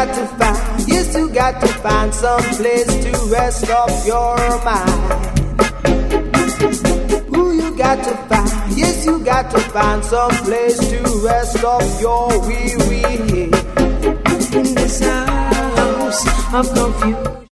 got to find, yes, you got to find some place to rest up your mind. Ooh, you got to find, yes, you got to find some place to rest up your weary head. In this house of confusion.